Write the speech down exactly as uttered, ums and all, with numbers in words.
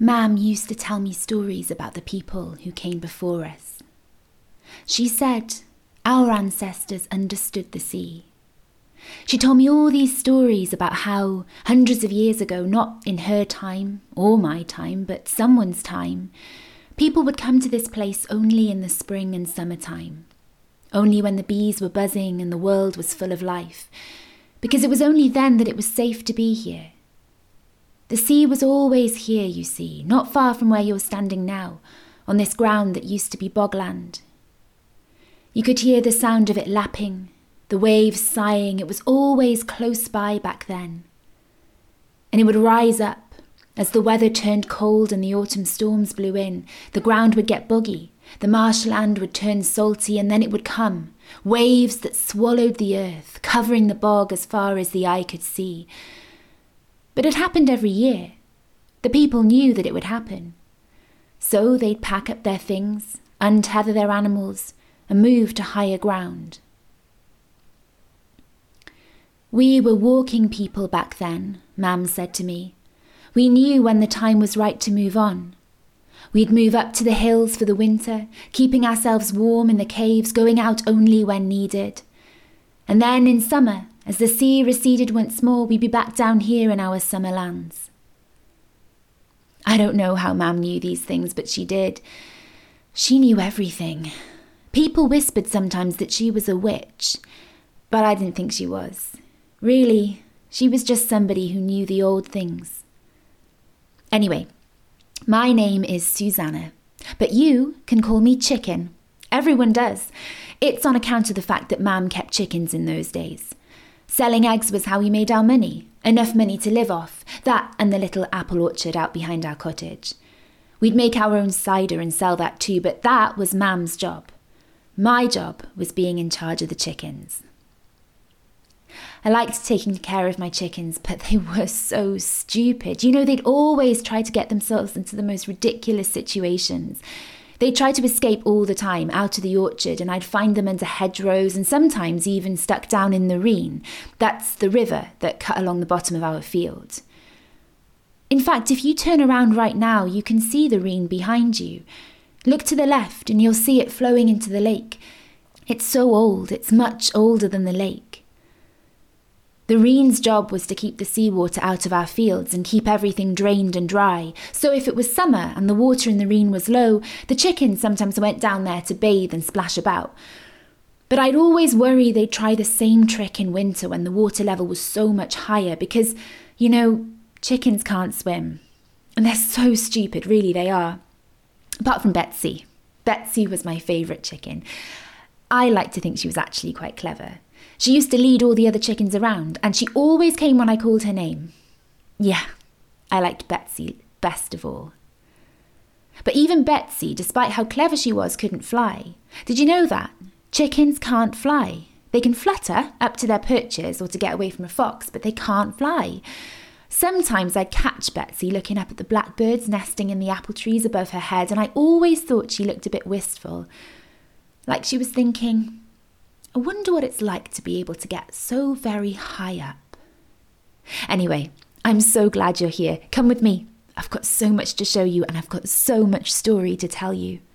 Mam used to tell me stories about the people who came before us. She said our ancestors understood the sea. She told me all these stories about how hundreds of years ago, not in her time or my time, but someone's time, people would come to this place only in the spring and summertime, only when the bees were buzzing and the world was full of life, because it was only then that it was safe to be here. The sea was always here, you see, not far from where you're standing now, on this ground that used to be bogland. You could hear the sound of it lapping, the waves sighing. It was always close by back then. And it would rise up as the weather turned cold and the autumn storms blew in. The ground would get boggy, the marshland would turn salty, and then it would come, waves that swallowed the earth, covering the bog as far as the eye could see. But it happened every year. The people knew that it would happen. So they'd pack up their things, untether their animals, and move to higher ground. We were walking people back then, Mam said to me. We knew when the time was right to move on. We'd move up to the hills for the winter, keeping ourselves warm in the caves, going out only when needed. And then in summer, as the sea receded once more, we'd be back down here in our summer lands. I don't know how Mam knew these things, but she did. She knew everything. People whispered sometimes that she was a witch, but I didn't think she was. Really, she was just somebody who knew the old things. Anyway, my name is Susanna, but you can call me Chicken. Everyone does. It's on account of the fact that Mam kept chickens in those days. Selling eggs was how we made our money, enough money to live off, that and the little apple orchard out behind our cottage. We'd make our own cider and sell that too, but that was Mam's job. My job was being in charge of the chickens. I liked taking care of my chickens, but they were so stupid. You know, they'd always try to get themselves into the most ridiculous situations. They'd try to escape all the time out of the orchard, and I'd find them under hedgerows and sometimes even stuck down in the Reen. That's the river that cut along the bottom of our field. In fact, if you turn around right now, you can see the Reen behind you. Look to the left and you'll see it flowing into the lake. It's so old, it's much older than the lake. The Reen's job was to keep the seawater out of our fields and keep everything drained and dry. So if it was summer and the water in the Reen was low, the chickens sometimes went down there to bathe and splash about. But I'd always worry they'd try the same trick in winter when the water level was so much higher because, you know, chickens can't swim. And they're so stupid, really they are. Apart from Betsy. Betsy was my favourite chicken. I like to think she was actually quite clever. She used to lead all the other chickens around, and she always came when I called her name. Yeah, I liked Betsy best of all. But even Betsy, despite how clever she was, couldn't fly. Did you know that? Chickens can't fly. They can flutter up to their perches or to get away from a fox, but they can't fly. Sometimes I'd catch Betsy looking up at the blackbirds nesting in the apple trees above her head, and I always thought she looked a bit wistful, like she was thinking, I wonder what it's like to be able to get so very high up. Anyway, I'm so glad you're here. Come with me. I've got so much to show you and I've got so much story to tell you.